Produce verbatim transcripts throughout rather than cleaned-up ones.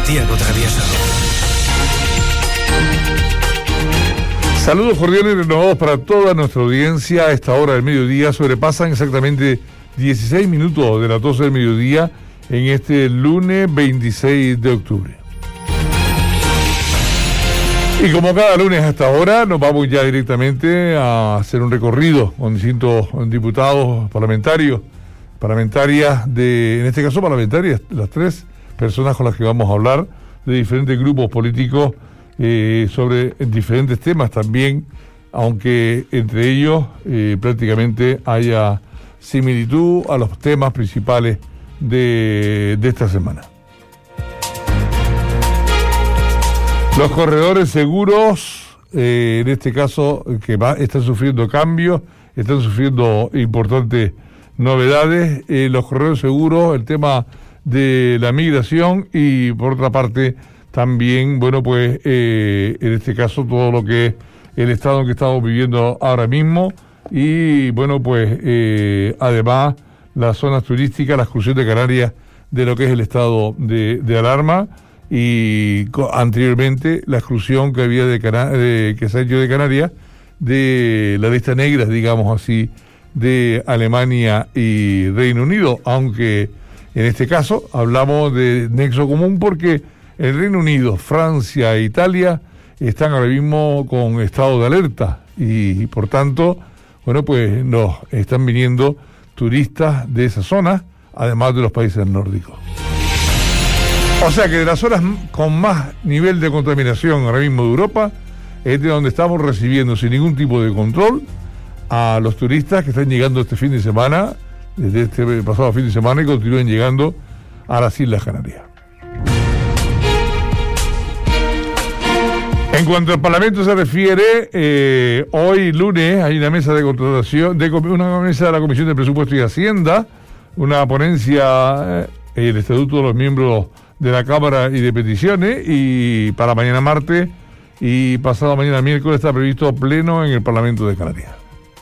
Santiago Travieso. Saludos cordiales y renovados para toda nuestra audiencia. A esta hora del mediodía sobrepasan exactamente dieciséis minutos de las doce del mediodía en este lunes veintiséis de octubre. Y como cada lunes a esta hora, nos vamos ya directamente a hacer un recorrido con distintos diputados parlamentarios, parlamentarias de, en este caso parlamentarias, las tres personas con las que vamos a hablar, de diferentes grupos políticos, eh, sobre diferentes temas también, aunque entre ellos eh, prácticamente haya similitud a los temas principales de, de esta semana. Los corredores seguros, eh, en este caso, que va, están sufriendo cambios, están sufriendo importantes novedades. Eh, los corredores seguros, el tema de la migración y, por otra parte, también, bueno, pues, eh, en este caso, todo lo que es el estado en que estamos viviendo ahora mismo y, bueno, pues, eh, además, las zonas turísticas, la exclusión de Canarias de lo que es el estado de, de alarma y co- anteriormente la exclusión que había de, Cana- de que se ha hecho de Canarias de la lista negra, digamos así, de Alemania y Reino Unido, aunque en este caso hablamos de nexo común porque el Reino Unido, Francia e Italia están ahora mismo con estado de alerta y, y por tanto, bueno, pues nos están viniendo turistas de esa zona, además de los países nórdicos. O sea que de las zonas con más nivel de contaminación ahora mismo de Europa, es de donde estamos recibiendo sin ningún tipo de control a los turistas que están llegando este fin de semana, desde este pasado fin de semana, y continúen llegando a las Islas Canarias. En cuanto al Parlamento se refiere, eh, hoy lunes hay una mesa de contratación, de una mesa de la Comisión de Presupuesto y Hacienda, una ponencia, eh, el estatuto de los miembros de la Cámara y de peticiones, y para mañana martes y pasado mañana miércoles está previsto pleno en el Parlamento de Canarias.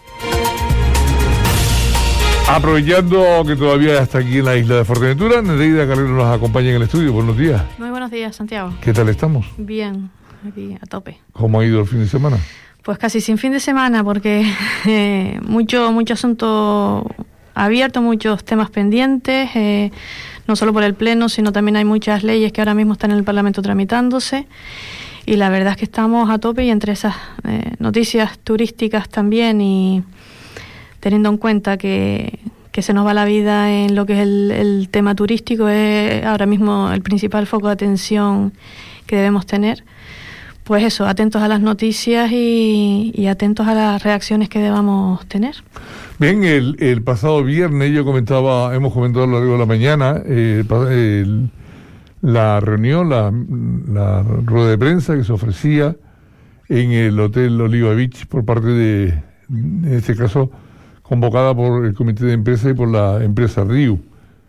Aprovechando que todavía está aquí en la isla de Fuerteventura, Nereida Carrero nos acompaña en el estudio. Buenos días. Muy buenos días, Santiago. ¿Qué tal estamos? Bien, aquí a tope. ¿Cómo ha ido el fin de semana? Pues casi sin fin de semana, porque eh, mucho, mucho asunto abierto, muchos temas pendientes, eh, no solo por el Pleno, sino también hay muchas leyes que ahora mismo están en el Parlamento tramitándose. Y la verdad es que estamos a tope, y entre esas eh, noticias turísticas también, y teniendo en cuenta que, que se nos va la vida en lo que es el, el tema turístico, es ahora mismo el principal foco de atención que debemos tener. Pues eso, atentos a las noticias y, y atentos a las reacciones que debamos tener. Bien, el, el pasado viernes yo comentaba, hemos comentado a lo largo de la mañana, eh, el, la reunión, la, la rueda de prensa que se ofrecía en el Hotel Oliva Beach por parte de, en este caso, convocada por el Comité de Empresa y por la empresa Riu.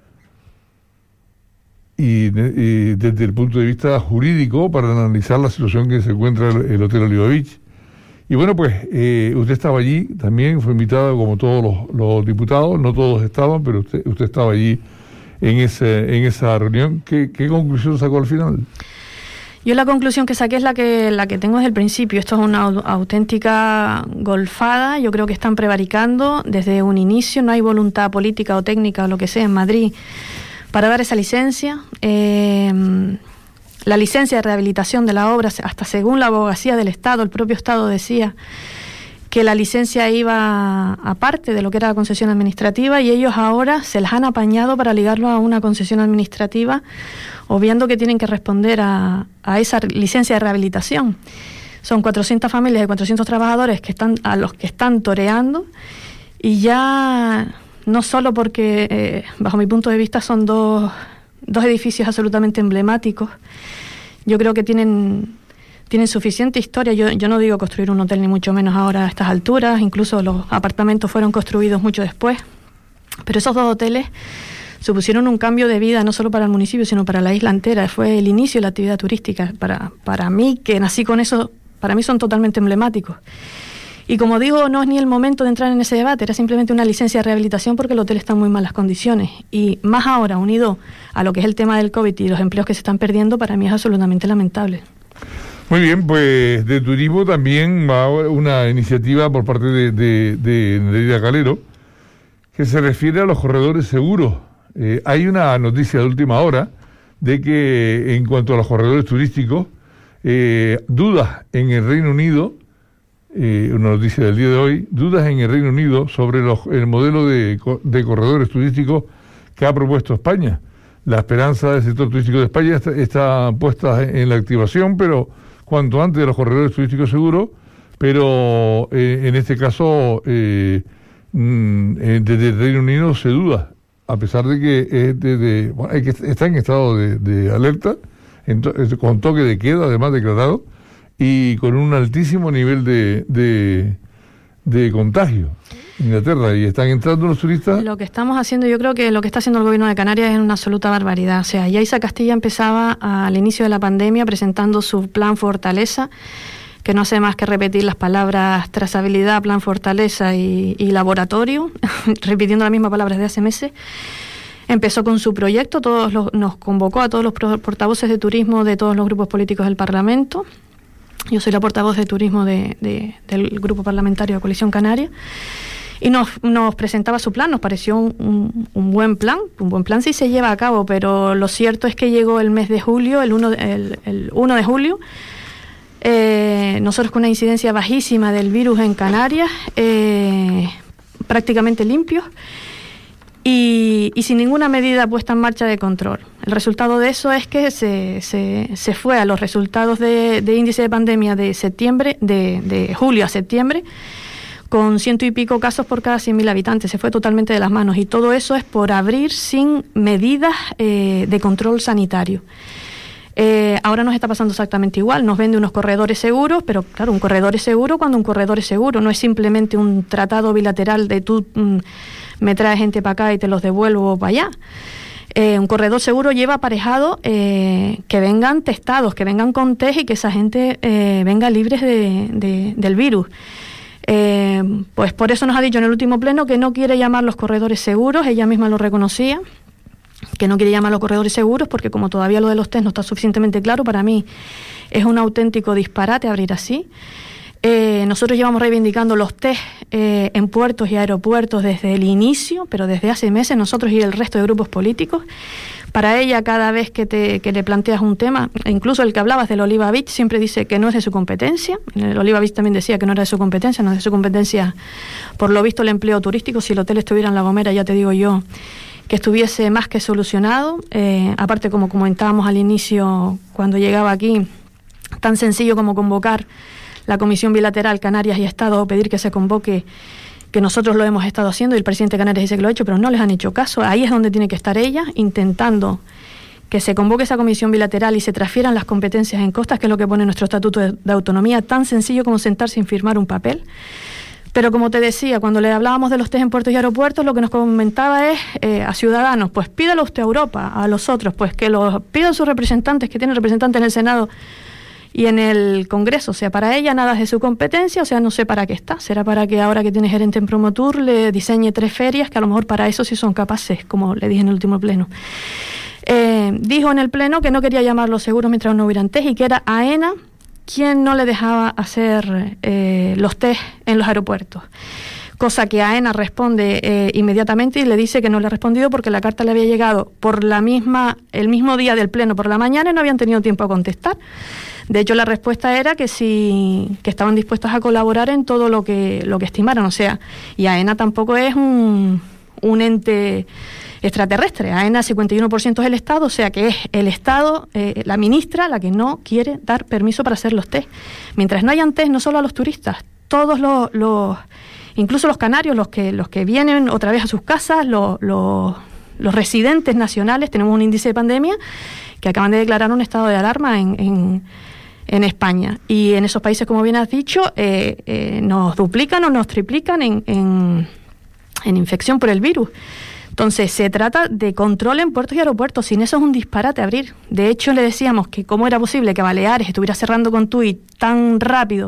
Y, y desde el punto de vista jurídico, para analizar la situación que se encuentra el, el Hotel Oliva Beach. Y bueno, pues eh, usted estaba allí también, fue invitado como todos los, los diputados, no todos estaban, pero usted, usted estaba allí en, ese, en esa reunión. ¿Qué, qué conclusión sacó al final? Yo la conclusión que saqué es la que, la que tengo desde el principio. Esto es una auténtica golfada. Yo creo que están prevaricando desde un inicio. No hay voluntad política o técnica o lo que sea en Madrid para dar esa licencia. Eh, la licencia de rehabilitación de la obra, hasta según la abogacía del Estado, el propio Estado decía que la licencia iba aparte de lo que era la concesión administrativa, y ellos ahora se las han apañado para ligarlo a una concesión administrativa, obviando que tienen que responder a, a esa licencia de rehabilitación. Son cuatrocientas familias y cuatrocientos trabajadores que están, a los que están toreando, y ya no solo porque, eh, bajo mi punto de vista, son dos, dos edificios absolutamente emblemáticos. Yo creo que tienen, tienen suficiente historia. Yo, yo no digo construir un hotel, ni mucho menos ahora a estas alturas. Incluso los apartamentos fueron construidos mucho después. Pero esos dos hoteles supusieron un cambio de vida no solo para el municipio, sino para la isla entera. Fue el inicio de la actividad turística. Para, para mí, que nací con eso, para mí son totalmente emblemáticos. Y como digo, no es ni el momento de entrar en ese debate, era simplemente una licencia de rehabilitación porque el hotel está en muy malas condiciones. Y más ahora, unido a lo que es el tema del COVID y los empleos que se están perdiendo, para mí es absolutamente lamentable. Muy bien, pues de turismo también va una iniciativa por parte de, de, de Nereida Calero que se refiere a los corredores seguros. Eh, hay una noticia de última hora de que en cuanto a los corredores turísticos, eh, dudas en el Reino Unido, eh, una noticia del día de hoy, dudas en el Reino Unido sobre los, el modelo de, de corredores turísticos que ha propuesto España. La esperanza del sector turístico de España está, está puesta en la activación, pero cuanto antes de los corredores turísticos seguros, pero eh, en este caso eh, mm, eh, desde el Reino Unido se duda, a pesar de que, es de, de, bueno, hay que está en estado de, de alerta, en to, con toque de queda además declarado, y con un altísimo nivel de, de, de contagio en Inglaterra, y están entrando los turistas. Lo que estamos haciendo, yo creo que lo que está haciendo el gobierno de Canarias es una absoluta barbaridad. O sea, Yaiza Castilla empezaba al inicio de la pandemia presentando su plan Fortaleza, que no hace más que repetir las palabras trazabilidad, plan Fortaleza y, y laboratorio, repitiendo la misma palabra desde hace meses. Empezó con su proyecto, todos los, nos convocó a todos los portavoces de turismo de todos los grupos políticos del Parlamento. Yo soy la portavoz de turismo de, de, del Grupo Parlamentario de Coalición Canaria. Y nos, nos presentaba su plan, nos pareció un, un, un buen plan, un buen plan si se lleva a cabo, pero lo cierto es que llegó el mes de julio, el uno de, el, el uno de julio, eh, nosotros con una incidencia bajísima del virus en Canarias, eh, prácticamente limpios, y, y sin ninguna medida puesta en marcha de control. El resultado de eso es que se, se, se fue a los resultados de, de índice de pandemia de septiembre, de, de julio a septiembre, con ciento y pico casos por cada cien mil habitantes. Se fue totalmente de las manos, y todo eso es por abrir sin medidas eh, de control sanitario. Eh, ahora nos está pasando exactamente igual, nos vende unos corredores seguros, pero claro, un corredor es seguro cuando un corredor es seguro, no es simplemente un tratado bilateral de tú mm, me traes gente para acá y te los devuelvo para allá. Eh, un corredor seguro lleva aparejado eh, que vengan testados, que vengan con test y que esa gente eh, venga libres de, de, del virus. Eh, pues por eso nos ha dicho en el último pleno que no quiere llamar los corredores seguros, ella misma lo reconocía, que no quiere llamar los corredores seguros porque como todavía lo de los test no está suficientemente claro, para mí es un auténtico disparate abrir así. Eh, nosotros llevamos reivindicando los test eh, en puertos y aeropuertos desde el inicio, pero desde hace meses, nosotros y el resto de grupos políticos. Para ella, cada vez que, te, que le planteas un tema, incluso el que hablabas del Oliva Beach, siempre dice que no es de su competencia. El Oliva Beach también decía que no era de su competencia, no es de su competencia, por lo visto, el empleo turístico. Si el hotel estuviera en La Gomera, ya te digo yo, que estuviese más que solucionado. Eh, aparte, como comentábamos al inicio, cuando llegaba aquí, tan sencillo como convocar la Comisión Bilateral Canarias y Estado, o pedir que se convoque, que nosotros lo hemos estado haciendo, y el presidente de Canarias dice que lo ha hecho, pero no les han hecho caso. Ahí es donde tiene que estar ella, intentando que se convoque esa comisión bilateral y se transfieran las competencias en costas, que es lo que pone nuestro Estatuto de, de Autonomía, tan sencillo como sentarse sin firmar un papel. Pero como te decía, cuando le hablábamos de los test en puertos y aeropuertos, lo que nos comentaba es eh, a ciudadanos, pues pídalo usted a Europa, a los otros, pues que lo pidan sus representantes, que tienen representantes en el Senado y en el Congreso. O sea, para ella nada es de su competencia, o sea, no sé para qué está. Será para que ahora que tiene gerente en Promotour le diseñe tres ferias, que a lo mejor para eso sí son capaces, como le dije en el último pleno. Eh, dijo en el pleno que no quería llamarlos seguros mientras no hubieran test, y que era AENA quien no le dejaba hacer eh, los test en los aeropuertos. Cosa que AENA responde eh, inmediatamente y le dice que no le ha respondido porque la carta le había llegado por la misma, el mismo día del pleno por la mañana, y no habían tenido tiempo a contestar. De hecho, la respuesta era que sí, que estaban dispuestos a colaborar en todo lo que lo que estimaran. O sea, y AENA tampoco es un, un ente extraterrestre. AENA cincuenta y uno por ciento es el Estado, o sea que es el Estado, eh, la ministra, la que no quiere dar permiso para hacer los test. Mientras no hayan test, no solo a los turistas, todos los, los incluso los canarios, los que los que vienen otra vez a sus casas, los, los, los residentes nacionales, tenemos un índice de pandemia que acaban de declarar un estado de alarma en, en, en España. Y en esos países, como bien has dicho, eh, eh, nos duplican o nos triplican en, en, en infección por el virus. Entonces, se trata de control en puertos y aeropuertos. Sin eso es un disparate abrir. De hecho, le decíamos que cómo era posible que Baleares estuviera cerrando con TUI tan rápido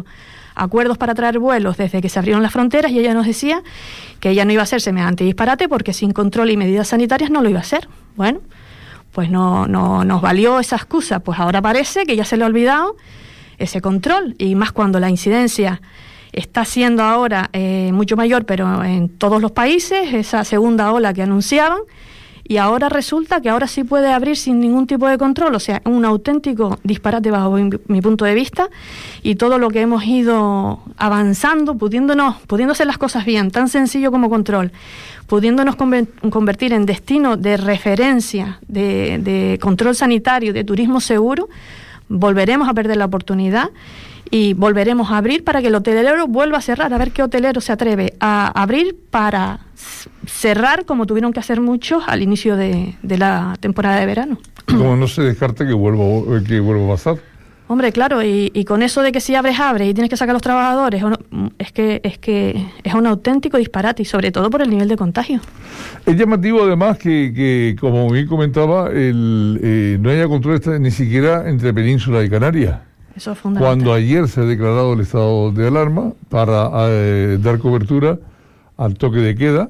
acuerdos para traer vuelos desde que se abrieron las fronteras, y ella nos decía que ella no iba a hacer semejante disparate porque sin control y medidas sanitarias no lo iba a hacer. Bueno, pues no, no nos valió esa excusa. Pues ahora parece que ya se le ha olvidado ese control, y más cuando la incidencia está siendo ahora eh, mucho mayor, pero en todos los países, esa segunda ola que anunciaban, y ahora resulta que ahora sí puede abrir sin ningún tipo de control. O sea, un auténtico disparate bajo mi, mi punto de vista, y todo lo que hemos ido avanzando, pudiéndonos, pudiendo hacer las cosas bien, tan sencillo como control, pudiéndonos convertir en destino de referencia, de, de control sanitario, de turismo seguro, volveremos a perder la oportunidad y volveremos a abrir para que el hotelero vuelva a cerrar. A ver qué hotelero se atreve a abrir para cerrar, como tuvieron que hacer muchos al inicio de, de la temporada de verano. Como no se descarta que vuelva, que vuelva a pasar. Hombre, claro, y, y con eso de que si abres, abres y tienes que sacar a los trabajadores, es que es que es un auténtico disparate, y sobre todo por el nivel de contagio. Es llamativo además que, que como bien comentaba, el, eh, no haya control ni siquiera entre Península y Canarias. Eso es fundamental. Cuando ayer se ha declarado el estado de alarma para eh, dar cobertura al toque de queda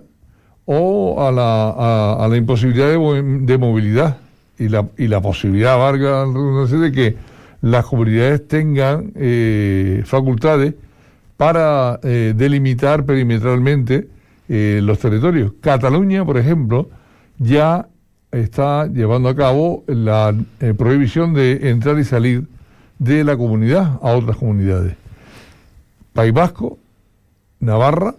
o a la, a, a la imposibilidad de, de movilidad y la, y la posibilidad, valga la redundancia, de que las comunidades tengan eh, facultades para eh, delimitar perimetralmente eh, los territorios. Cataluña, por ejemplo, ya está llevando a cabo la eh, prohibición de entrar y salir de la comunidad a otras comunidades. País Vasco, Navarra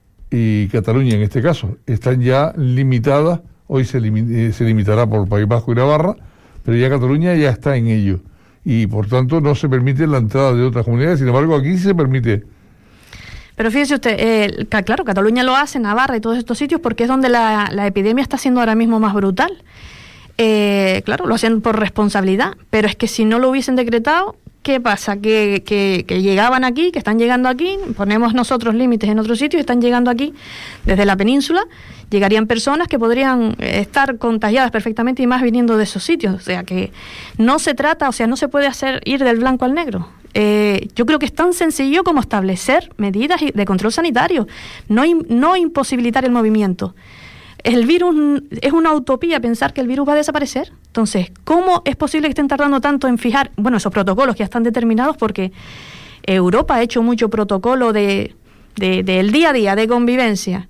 y Cataluña en este caso están ya limitadas. Hoy se, limi- eh, se limitará por País Vasco y Navarra, pero ya Cataluña ya está en ello, y por tanto no se permite la entrada de otras comunidades. Sin embargo, aquí sí se permite. Pero fíjese usted, eh, claro, Cataluña lo hace, Navarra y todos estos sitios, porque es donde la, la epidemia está siendo ahora mismo más brutal. Eh, claro, lo hacen por responsabilidad, pero es que si no lo hubiesen decretado, ¿qué pasa? Que, que, que llegaban aquí, que están llegando aquí, ponemos nosotros límites en otros sitios, están llegando aquí desde la península, llegarían personas que podrían estar contagiadas perfectamente, y más viniendo de esos sitios. O sea que no se trata, o sea, no se puede hacer ir del blanco al negro. Eh, yo creo que es tan sencillo como establecer medidas de control sanitario, no, no imposibilitar el movimiento. El virus, es una utopía pensar que el virus va a desaparecer. Entonces, ¿cómo es posible que estén tardando tanto en fijar, bueno, esos protocolos que ya están determinados? Porque Europa ha hecho mucho protocolo de, de, del día a día, de convivencia.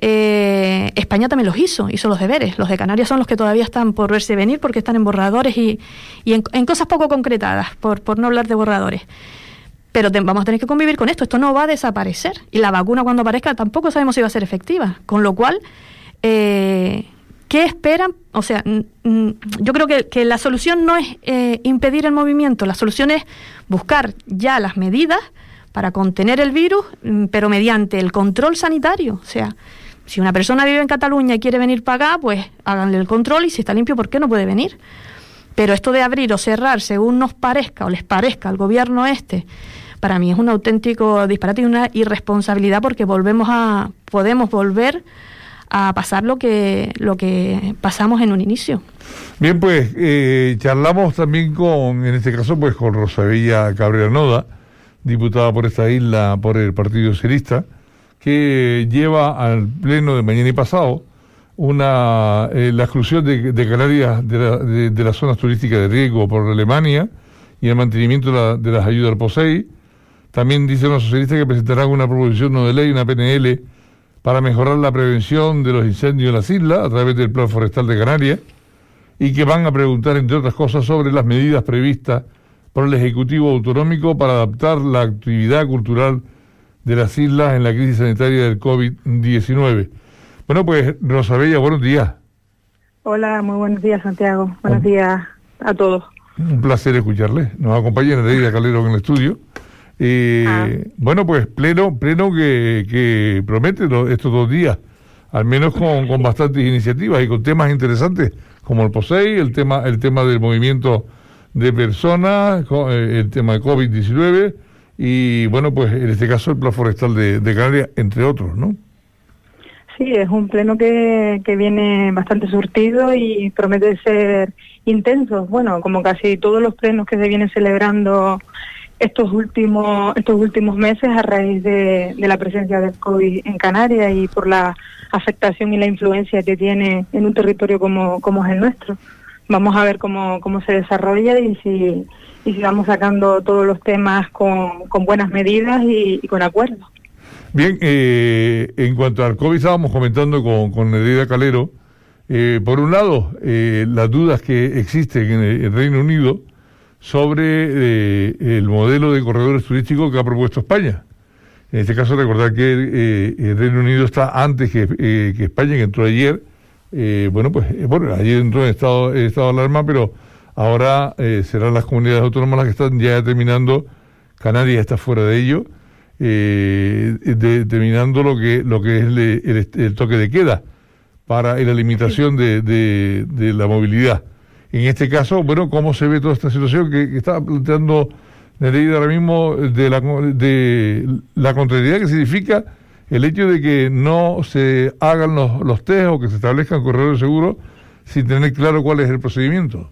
Eh, España también los hizo, hizo los deberes. Los de Canarias son los que todavía están por verse venir, porque están en borradores y, y en, en cosas poco concretadas, por, por no hablar de borradores. Pero te, vamos a tener que convivir con esto. Esto no va a desaparecer. Y la vacuna, cuando aparezca, tampoco sabemos si va a ser efectiva. Con lo cual, eh, ¿qué esperan? O sea, mm, yo creo que, que la solución no es eh, impedir el movimiento. La solución es buscar ya las medidas para contener el virus, pero mediante el control sanitario. O sea, si una persona vive en Cataluña y quiere venir para acá, pues háganle el control, y si está limpio, ¿por qué no puede venir? Pero esto de abrir o cerrar según nos parezca o les parezca al gobierno este, para mí es un auténtico disparate y una irresponsabilidad, porque volvemos a podemos volver a pasar lo que lo que pasamos en un inicio. Bien, pues eh, charlamos también con, en este caso, pues con Rosabella Cabrera Noda, diputada por esta isla por el Partido Socialista, que lleva al pleno de mañana y pasado una eh, la exclusión de, de Canarias de, la, de, de las zonas turísticas de riesgo por Alemania y el mantenimiento de, la, de las ayudas al POSEI. También dicen los socialistas que presentarán una proposición no de ley, una P N L, para mejorar la prevención de los incendios en las islas a través del Plan Forestal de Canarias, y que van a preguntar, entre otras cosas, sobre las medidas previstas por el Ejecutivo Autonómico para adaptar la actividad cultural de las islas en la crisis sanitaria del COVID diecinueve. Bueno, pues Rosabella, buenos días. Hola, muy buenos días, Santiago. Buenos oh. días a todos. Un placer escucharle. Nos acompaña Nereida Calero en el estudio. Eh, ah. Bueno, pues pleno pleno que, que promete lo, estos dos días, al menos con, con bastantes iniciativas y con temas interesantes como el POSEI, el tema el tema del movimiento de personas, el tema de COVID diecinueve y, bueno, pues en este caso el Plan Forestal de, de Canarias, entre otros, ¿no? Sí, es un pleno que, que viene bastante surtido y promete ser intenso. Bueno, como casi todos los plenos que se vienen celebrando estos últimos estos últimos meses a raíz de, de la presencia del COVID en Canarias y por la afectación y la influencia que tiene en un territorio como, como es el nuestro. Vamos a ver cómo, cómo se desarrolla y si, y si vamos sacando todos los temas con, con buenas medidas y, y con acuerdos. Bien, eh, en cuanto al COVID estábamos comentando con, con Nereida Calero, eh, por un lado, eh, las dudas que existen en el, el Reino Unido sobre eh, el modelo de corredores turísticos que ha propuesto España. En este caso, recordar que eh, el Reino Unido está antes que, eh, que España, que entró ayer. Eh, bueno, pues eh, bueno, ayer entró en estado, en estado de alarma, pero ahora eh, serán las comunidades autónomas las que están ya determinando. Canarias está fuera de ello, eh, de, determinando lo que lo que es el, el, el toque de queda para la limitación de, de, de la movilidad. En este caso, bueno, ¿cómo se ve toda esta situación que, que está planteando Nereida ahora mismo de la, de la contrariedad que significa el hecho de que no se hagan los, los test o que se establezcan corredores seguros sin tener claro cuál es el procedimiento?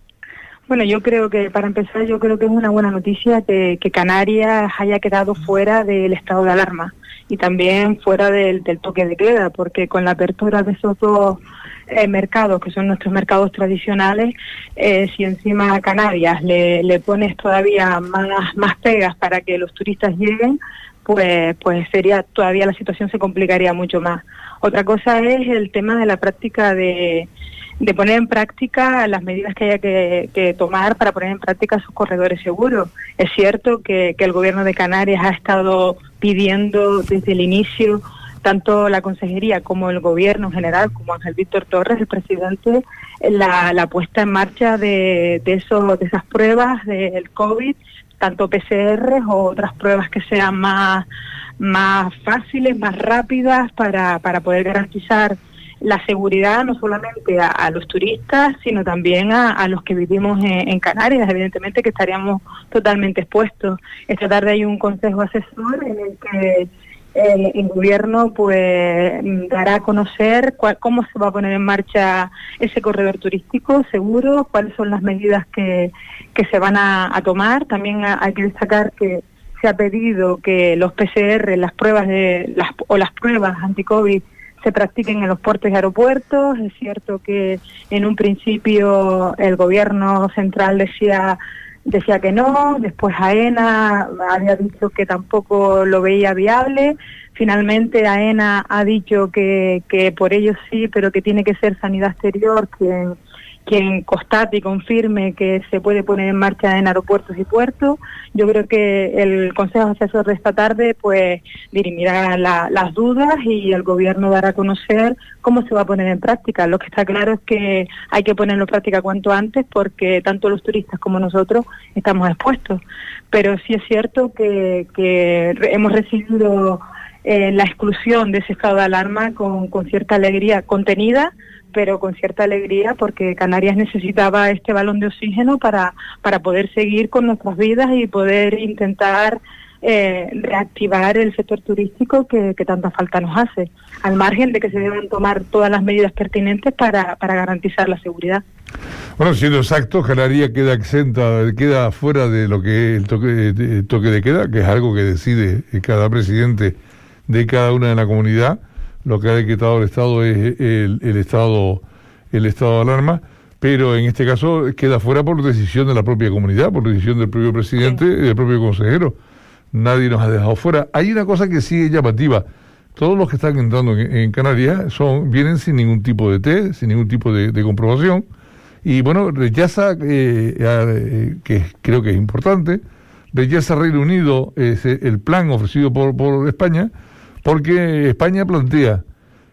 Bueno, yo creo que, para empezar, yo creo que es una buena noticia que, que Canarias haya quedado fuera del estado de alarma y también fuera del, del toque de queda, porque con la apertura de esos dos eh, mercados, que son nuestros mercados tradicionales, eh, si encima a Canarias le, le pones todavía más, más pegas para que los turistas lleguen, pues pues sería todavía la situación se complicaría mucho más. Otra cosa es el tema de la práctica de, de poner en práctica las medidas que haya que, que tomar para poner en práctica sus corredores seguros. Es cierto que, que el gobierno de Canarias ha estado pidiendo desde el inicio, tanto la consejería como el gobierno en general, como Ángel Víctor Torres, el presidente, la, la puesta en marcha de, de, esos, de esas pruebas del COVID, tanto P C R o otras pruebas que sean más, más fáciles, más rápidas para, para poder garantizar la seguridad no solamente a, a los turistas, sino también a, a los que vivimos en, en Canarias. Evidentemente que estaríamos totalmente expuestos. Esta tarde hay un consejo asesor en el que el, el gobierno pues dará a conocer cuál, cómo se va a poner en marcha ese corredor turístico seguro, cuáles son las medidas que, que se van a, a tomar. También hay que destacar que se ha pedido que los P C R, las pruebas de las o las pruebas anti-COVID se practiquen en los puertos y aeropuertos. Es cierto que en un principio el gobierno central decía decía que no, después AENA había dicho que tampoco lo veía viable, finalmente AENA ha dicho que, que por ello sí, pero que tiene que ser Sanidad Exterior quien, quien constate y confirme que se puede poner en marcha en aeropuertos y puertos. Yo creo que el Consejo Asesor de esta tarde pues dirimirá la, las dudas y el gobierno dará a conocer cómo se va a poner en práctica. Lo que está claro es que hay que ponerlo en práctica cuanto antes porque tanto los turistas como nosotros estamos expuestos. Pero sí es cierto que, que hemos recibido eh, la exclusión de ese estado de alarma con, con cierta alegría contenida, pero con cierta alegría porque Canarias necesitaba este balón de oxígeno para, para poder seguir con nuestras vidas y poder intentar eh, reactivar el sector turístico que, que tanta falta nos hace, al margen de que se deben tomar todas las medidas pertinentes para, para garantizar la seguridad. Bueno, siendo exacto, Canarias queda exenta, queda fuera de lo que es el toque, el toque de queda, que es algo que decide cada presidente de cada una de la comunidad. Lo que ha decretado el Estado es el, el estado el estado de alarma, pero en este caso queda fuera por decisión de la propia comunidad, por decisión del propio presidente y del propio consejero. Nadie nos ha dejado fuera. Hay una cosa que sí es llamativa. Todos los que están entrando en, en Canarias son vienen sin ningún tipo de test, sin ningún tipo de, de comprobación, y bueno, rechaza, eh, eh, que creo que es importante, rechaza Reino Unido ese, el plan ofrecido por, por España, porque España plantea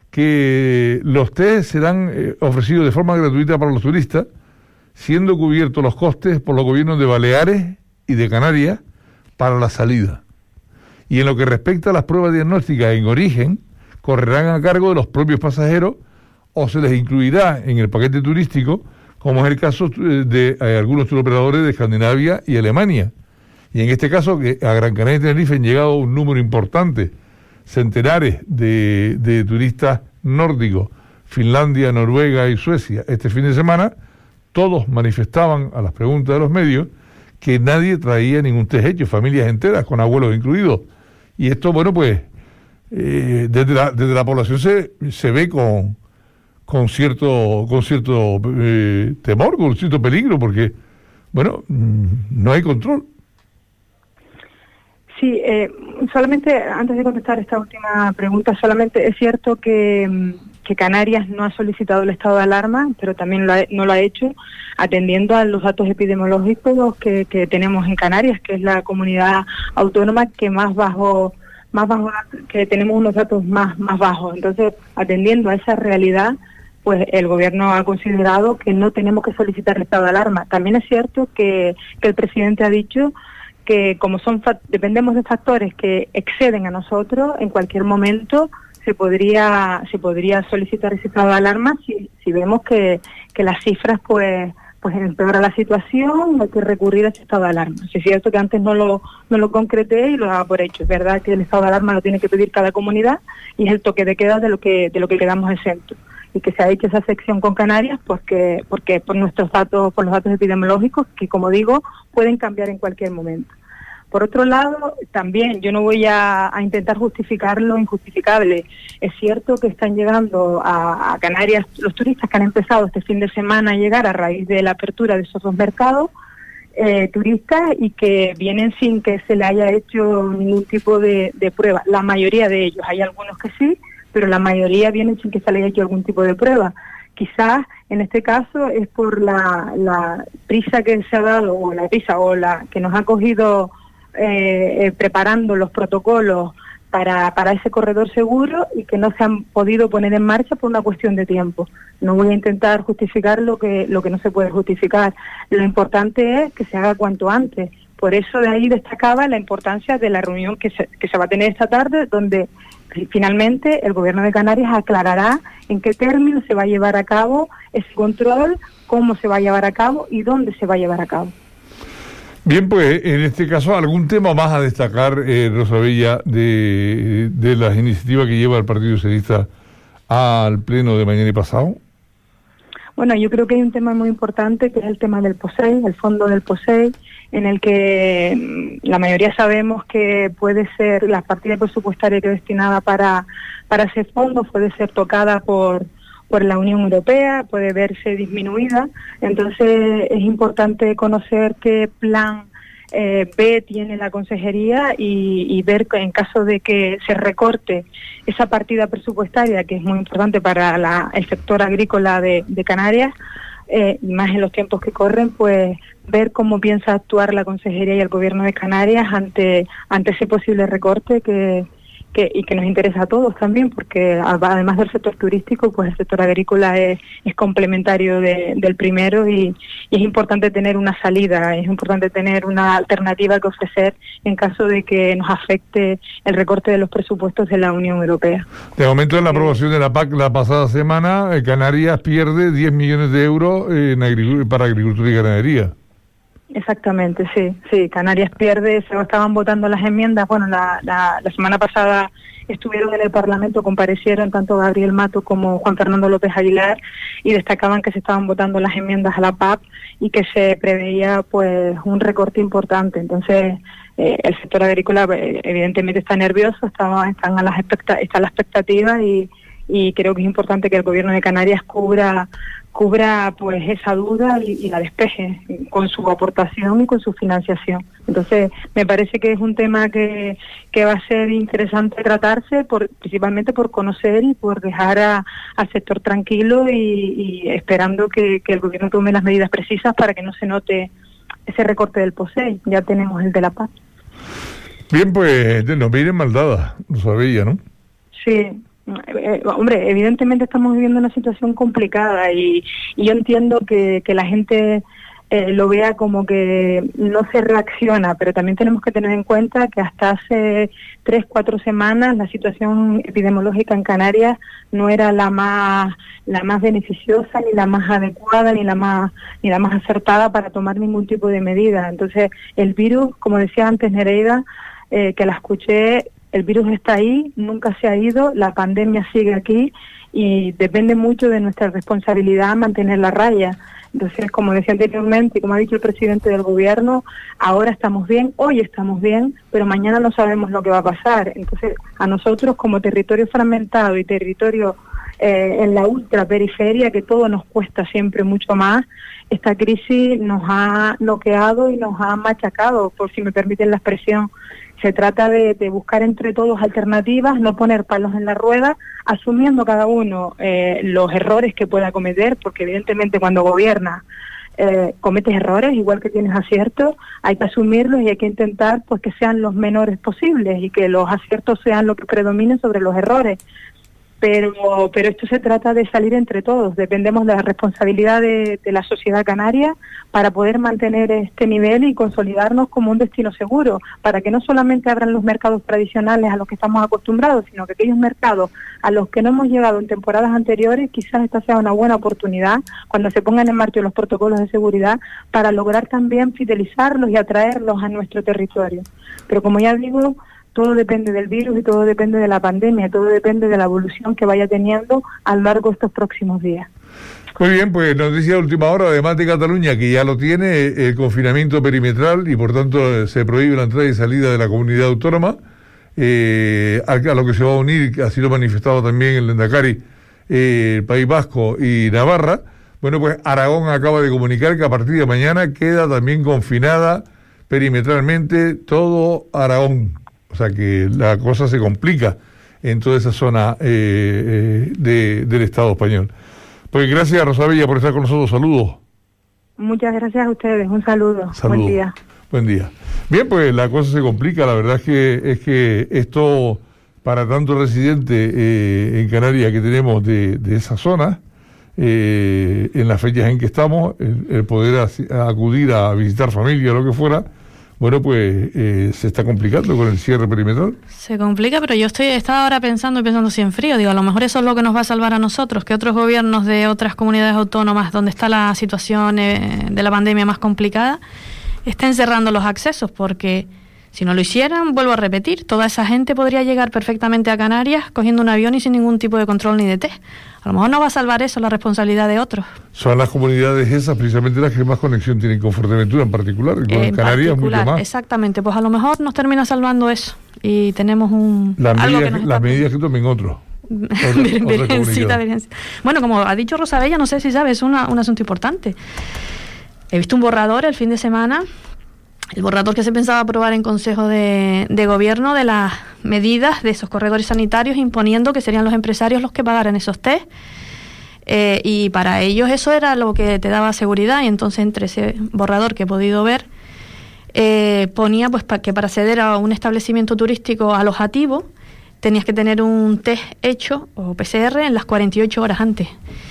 que los test serán eh, ofrecidos de forma gratuita para los turistas, siendo cubiertos los costes por los gobiernos de Baleares y de Canarias para la salida. Y en lo que respecta a las pruebas diagnósticas en origen, correrán a cargo de los propios pasajeros o se les incluirá en el paquete turístico, como es el caso de eh, algunos turoperadores de Escandinavia y Alemania. Y en este caso, que a Gran Canaria y Tenerife han llegado un número importante, centenares de, de turistas nórdicos, Finlandia, Noruega y Suecia, este fin de semana, todos manifestaban a las preguntas de los medios que nadie traía ningún test hecho, familias enteras, con abuelos incluidos. Y esto, bueno, pues, eh, desde, la, desde la población se, se ve con, con cierto, con cierto eh, temor, con cierto peligro, porque, bueno, no hay control. Sí, eh, solamente antes de contestar esta última pregunta, solamente es cierto que, que Canarias no ha solicitado el estado de alarma, pero también lo ha, no lo ha hecho atendiendo a los datos epidemiológicos que, que tenemos en Canarias, que es la comunidad autónoma que más bajo, más bajo, que tenemos unos datos más, más bajos. Entonces, atendiendo a esa realidad, pues el gobierno ha considerado que no tenemos que solicitar el estado de alarma. También es cierto que, que el presidente ha dicho que como son dependemos de factores que exceden a nosotros, en cualquier momento se podría se podría solicitar ese estado de alarma si, si vemos que, que las cifras pues pues empeora la situación, hay que recurrir a ese estado de alarma. Sí, es cierto que antes no lo no lo concreté y lo daba por hecho. Es verdad que el estado de alarma lo tiene que pedir cada comunidad y es el toque de queda de lo que de lo que quedamos exentos. Y que se ha hecho esa sección con Canarias porque porque por nuestros datos, por los datos epidemiológicos, que como digo, pueden cambiar en cualquier momento. Por otro lado, también yo no voy a, a intentar justificar lo injustificable. Es cierto que están llegando a, a Canarias los turistas que han empezado este fin de semana a llegar a raíz de la apertura de esos dos mercados, eh, turistas, y que vienen sin que se le haya hecho ningún tipo de, de prueba. La mayoría de ellos, hay algunos que sí, pero la mayoría vienen sin que se le haya hecho algún tipo de prueba. Quizás en este caso es por la, la prisa que se ha dado, o la prisa, o la que nos ha cogido eh, eh, preparando los protocolos para, para ese corredor seguro y que no se han podido poner en marcha por una cuestión de tiempo. No voy a intentar justificar lo que, lo que no se puede justificar. Lo importante es que se haga cuanto antes. Por eso de ahí destacaba la importancia de la reunión que se, que se va a tener esta tarde, donde finalmente el Gobierno de Canarias aclarará en qué términos se va a llevar a cabo ese control, cómo se va a llevar a cabo y dónde se va a llevar a cabo. Bien, pues en este caso, ¿algún tema más a destacar, eh, Rosa Bella, de, de las iniciativas que lleva el Partido Socialista al pleno de mañana y pasado? Bueno, yo creo que hay un tema muy importante, que es el tema del POSEI, el fondo del POSEI, en el que la mayoría sabemos que puede ser, la partida presupuestaria que es destinada para, para ese fondo puede ser tocada por, por la Unión Europea, puede verse disminuida. Entonces es importante conocer qué plan eh, B tiene la consejería y, y ver que en caso de que se recorte esa partida presupuestaria, que es muy importante para la, el sector agrícola de, de Canarias, eh, más en los tiempos que corren, pues ver cómo piensa actuar la consejería y el gobierno de Canarias ante ante ese posible recorte que, que y que nos interesa a todos también, porque además del sector turístico, pues el sector agrícola es, es complementario de, del primero y, y es importante tener una salida, es importante tener una alternativa que ofrecer en caso de que nos afecte el recorte de los presupuestos de la Unión Europea. De momento, en la aprobación de la P A C la pasada semana, Canarias pierde diez millones de euros en agric- para agricultura y ganadería. Exactamente, sí, sí, Canarias pierde, se estaban votando las enmiendas, bueno, la, la, la semana pasada estuvieron en el Parlamento, comparecieron tanto Gabriel Mato como Juan Fernando López Aguilar y destacaban que se estaban votando las enmiendas a la P A C y que se preveía pues un recorte importante. Entonces eh, el sector agrícola eh, evidentemente está nervioso, está, están a las expecta, está a la expectativa y, y creo que es importante que el gobierno de Canarias cubra cubra pues esa duda y, y la despeje con su aportación y con su financiación. Entonces me parece que es un tema que, que va a ser interesante tratarse, por, principalmente por conocer y por dejar a, al sector tranquilo y, y esperando que, que el gobierno tome las medidas precisas para que no se note ese recorte del POSEI. Ya tenemos el de la P A C. Bien, pues nos vienen mal dadas, lo sabía, ¿no? Sí. Eh, hombre, evidentemente estamos viviendo una situación complicada y, y yo entiendo que, que la gente eh, lo vea como que no se reacciona, pero también tenemos que tener en cuenta que hasta hace tres, cuatro semanas la situación epidemiológica en Canarias no era la más la más beneficiosa, ni la más adecuada, ni la más ni la más acertada para tomar ningún tipo de medida. Entonces el virus, como decía antes Nereida, eh, que la escuché, el virus está ahí, nunca se ha ido, la pandemia sigue aquí y depende mucho de nuestra responsabilidad mantener la raya. Entonces, como decía anteriormente y como ha dicho el presidente del gobierno, ahora estamos bien, hoy estamos bien, pero mañana no sabemos lo que va a pasar. Entonces, a nosotros como territorio fragmentado y territorio eh, en la ultraperiferia, que todo nos cuesta siempre mucho más, esta crisis nos ha noqueado y nos ha machacado, por si me permiten la expresión. Se trata de, de buscar entre todos alternativas, no poner palos en la rueda, asumiendo cada uno eh, los errores que pueda cometer, porque evidentemente cuando gobiernas eh, cometes errores, igual que tienes aciertos, hay que asumirlos y hay que intentar pues que sean los menores posibles y que los aciertos sean lo que predominen sobre los errores. Pero, pero esto se trata de salir entre todos, dependemos de la responsabilidad de, de la sociedad canaria para poder mantener este nivel y consolidarnos como un destino seguro, para que no solamente abran los mercados tradicionales a los que estamos acostumbrados, sino que aquellos mercados a los que no hemos llegado en temporadas anteriores, quizás esta sea una buena oportunidad cuando se pongan en marcha los protocolos de seguridad para lograr también fidelizarlos y atraerlos a nuestro territorio. Pero como ya digo, todo depende del virus y todo depende de la pandemia, todo depende de la evolución que vaya teniendo a lo largo de estos próximos días. Muy bien, pues noticia de última hora, además de Cataluña, que ya lo tiene, el confinamiento perimetral y por tanto se prohíbe la entrada y salida de la comunidad autónoma, eh, a, a lo que se va a unir, así lo ha manifestado también el Lehendakari, eh, el País Vasco y Navarra. Bueno, pues Aragón acaba de comunicar que a partir de mañana queda también confinada perimetralmente todo Aragón. O sea que la cosa se complica en toda esa zona eh, eh, de, del Estado español. Pues gracias, Rosa Bella, por estar con nosotros. Saludos. Muchas gracias a ustedes. Un saludo. Saludos. Buen día. Buen día. Bien, pues la cosa se complica. La verdad es que es que esto, para tantos residentes eh, en Canarias que tenemos de, de esa zona, eh, en las fechas en que estamos, el, el poder as- acudir a visitar familia o lo que fuera, bueno, pues eh, se está complicando con el cierre perimetral. Se complica, pero yo estoy estaba ahora pensando y pensando así en frío. Digo, a lo mejor eso es lo que nos va a salvar a nosotros, que otros gobiernos de otras comunidades autónomas donde está la situación eh, de la pandemia más complicada estén cerrando los accesos, porque si no lo hicieran, vuelvo a repetir, toda esa gente podría llegar perfectamente a Canarias cogiendo un avión y sin ningún tipo de control ni de test. A lo mejor no va a salvar eso, la responsabilidad de otros. Son las comunidades esas precisamente las que más conexión tienen con Fuerteventura en particular, y con En Canarias particular, mucho más. Exactamente, pues a lo mejor nos termina salvando eso y tenemos un Las algo medidas, que nos las está... medidas que tomen otros. Virgencita, virgencita. Bueno, como ha dicho Rosa Bella, no sé si sabes, es una, un asunto importante. He visto un borrador el fin de semana, el borrador que se pensaba aprobar en Consejo de, de Gobierno de las medidas de esos corredores sanitarios, imponiendo que serían los empresarios los que pagaran esos test. Eh, y para ellos eso era lo que te daba seguridad, y entonces entre ese borrador que he podido ver eh, ponía pues pa- que para acceder a un establecimiento turístico alojativo tenías que tener un test hecho o P C R en las cuarenta y ocho horas antes,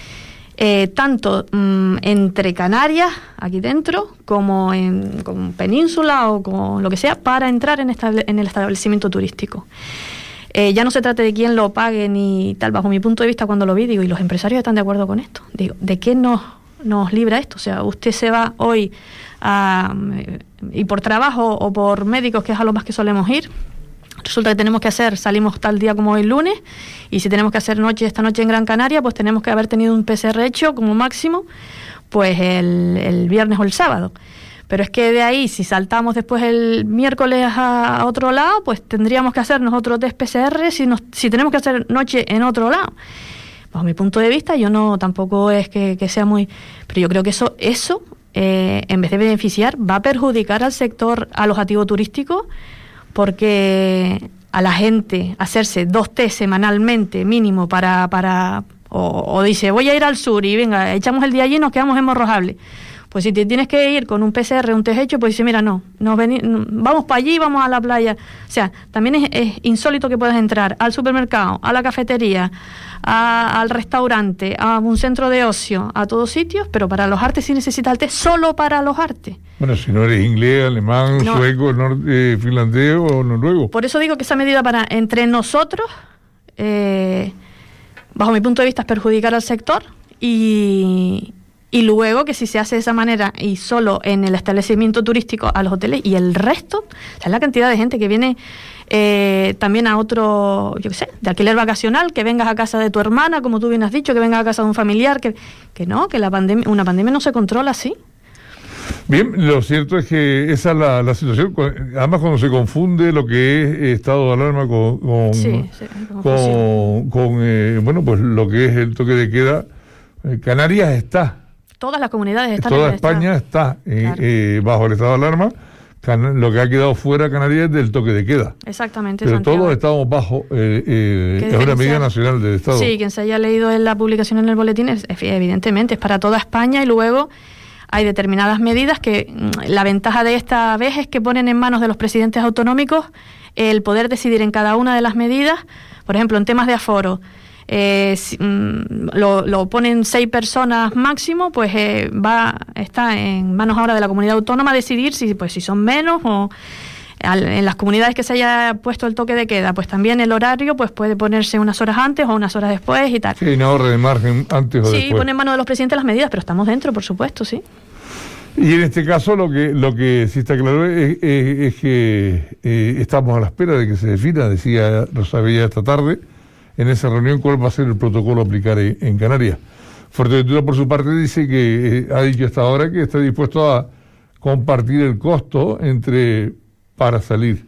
eh, tanto mmm, entre Canarias aquí dentro como en como Península o como lo que sea, para entrar en, estable- en el establecimiento turístico. Eh, ya no se trata de quién lo pague ni tal. Bajo mi punto de vista, cuando lo vi, digo, ¿y los empresarios están de acuerdo con esto? Digo, ¿de qué nos, nos libra esto? O sea, usted se va hoy a, y por trabajo o por médicos, que es a lo más que solemos ir, resulta que tenemos que hacer, salimos tal día como hoy lunes, y si tenemos que hacer noche esta noche en Gran Canaria, pues tenemos que haber tenido un P C R hecho como máximo pues el, el viernes o el sábado. Pero es que de ahí, si saltamos después el miércoles a, a otro lado, pues tendríamos que hacernos otro test P C R si, nos, si tenemos que hacer noche en otro lado. Bajo mi punto de vista, yo no, tampoco es que, que sea muy... Pero yo creo que eso, eso eh, en vez de beneficiar, va a perjudicar al sector alojativo turístico, porque a la gente hacerse dos test semanalmente mínimo para... para o, o dice, voy a ir al sur y venga, echamos el día allí y nos quedamos en Morrojable. Pues si te tienes que ir con un P C R, un test hecho, pues dice, mira, no, nos veni- vamos para allí, vamos a la playa. O sea, también es, es insólito que puedas entrar al supermercado, a la cafetería, a, al restaurante, a un centro de ocio, a todos sitios, pero para alojarte sí necesitas el test solo para alojarte. Bueno, si no eres inglés, alemán, No. sueco, nor- eh, finlandés o noruego. Por eso digo que esa medida para entre nosotros, eh, bajo mi punto de vista, es perjudicar al sector y... Y luego que si se hace de esa manera y solo en el establecimiento turístico a los hoteles y el resto, o sea, la cantidad de gente que viene eh, también a otro, yo qué sé, de alquiler vacacional, que vengas a casa de tu hermana, como tú bien has dicho, que vengas a casa de un familiar, que, que no, que la pandemia, una pandemia no se controla así. Bien, lo cierto es que esa es la, la situación, además cuando se confunde lo que es estado de alarma con, con, sí, sí, con, con eh, bueno, pues lo que es el toque de queda, eh, Canarias está. Todas las comunidades están Toda en el España estado. está eh, Claro. eh, bajo el estado de alarma. Can- lo que ha quedado fuera Canarias es del toque de queda. Exactamente, Pero Santiago. todos estamos bajo eh, eh, ¿Qué es una diferencia? medida nacional del Estado. Sí, quien se haya leído en la publicación en el boletín, es, evidentemente es para toda España, y luego hay determinadas medidas que mm, la ventaja de esta vez es que ponen en manos de los presidentes autonómicos el poder decidir en cada una de las medidas. Por ejemplo, en temas de aforo, eh, si, mm, lo, lo ponen seis personas máximo, pues eh, va está en manos ahora de la comunidad autónoma decidir si pues si son menos o al, en las comunidades que se haya puesto el toque de queda, pues también el horario pues puede ponerse unas horas antes o unas horas después y tal. Sí, una orden de margen antes o Sí, después. pone en manos de los presidentes las medidas, pero estamos dentro, por supuesto, sí. Y en este caso lo que lo que sí está claro es, es, es que eh, estamos a la espera de que se defina, decía Rosalía esta tarde, en esa reunión, cuál va a ser el protocolo a aplicar en, en Canarias. Fuerteventura, por su parte, dice que eh, ha dicho hasta ahora que está dispuesto a compartir el costo entre para salir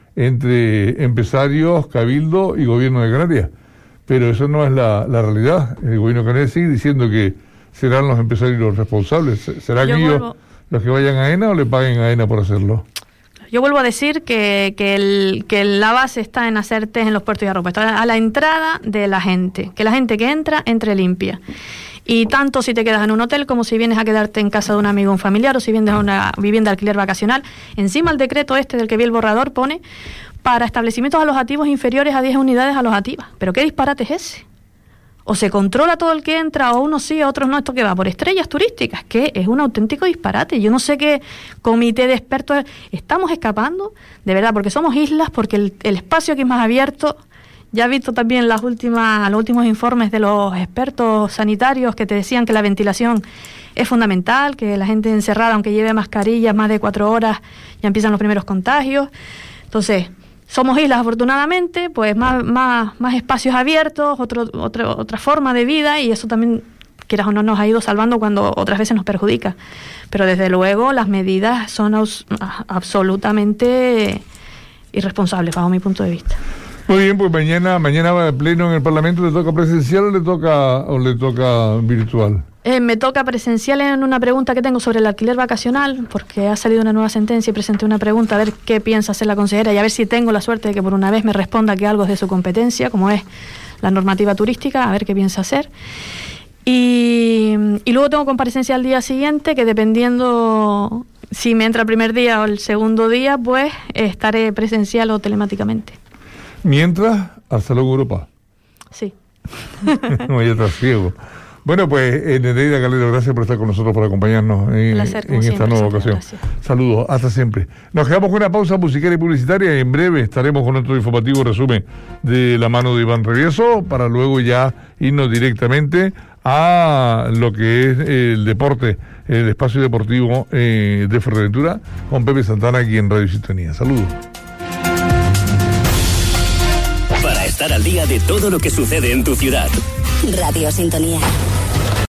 entre empresarios, cabildo y gobierno de Canarias. Pero eso no es la, la realidad. El gobierno de Canarias sigue diciendo que serán los empresarios los responsables. ¿Serán Yo ellos vuelvo... los que vayan a AENA o le paguen a AENA por hacerlo? Yo vuelvo a decir que, que, el, que la base está en hacer test en los puertos y aeropuertos, a la entrada de la gente, que la gente que entra, entre limpia. Y tanto si te quedas en un hotel como si vienes a quedarte en casa de un amigo o un familiar o si vienes a una vivienda de alquiler vacacional. Encima el decreto este del que vi el borrador pone para establecimientos alojativos inferiores a diez unidades alojativas. ¿Pero qué disparate es ese? O se controla todo el que entra, o unos sí, otros no. Esto que va por estrellas turísticas, que es un auténtico disparate. Yo no sé qué comité de expertos... Estamos escapando, de verdad, porque somos islas, porque el, el espacio aquí es más abierto. Ya he visto también las últimas, los últimos informes de los expertos sanitarios que te decían que la ventilación es fundamental, que la gente encerrada, aunque lleve mascarillas más de cuatro horas, ya empiezan los primeros contagios. Entonces... Somos islas, afortunadamente, pues más, más, más espacios abiertos, otro, otro, otra forma de vida, y eso también, quieras o no, nos ha ido salvando cuando otras veces nos perjudica. Pero desde luego las medidas son aus, absolutamente irresponsables, bajo mi punto de vista. Muy bien, pues mañana mañana va de pleno en el Parlamento. ¿Le toca presencial o le toca o le toca virtual? Eh, me toca presencial en una pregunta que tengo sobre el alquiler vacacional, porque ha salido una nueva sentencia y presenté una pregunta a ver qué piensa hacer la consejera y a ver si tengo la suerte de que por una vez me responda que algo es de su competencia, como es la normativa turística, a ver qué piensa hacer. Y, y luego tengo comparecencia al día siguiente, que dependiendo si me entra el primer día o el segundo día, pues estaré presencial o telemáticamente. Mientras, al Salón Europa. Sí. No, ya está ciego. Bueno, pues eh, Nereida Calero, gracias por estar con nosotros, por acompañarnos en, placer, en esta siempre, nueva Santiago, ocasión. gracias. Saludos, hasta siempre. Nos quedamos con una pausa musical y publicitaria y en breve estaremos con nuestro informativo resumen de la mano de Iván Revieso para luego ya irnos directamente a lo que es el deporte, el espacio deportivo eh, de Fuerteventura con Pepe Santana aquí en Radio Sintonía. Saludos. Para estar al día de todo lo que sucede en tu ciudad. Radio Sintonía.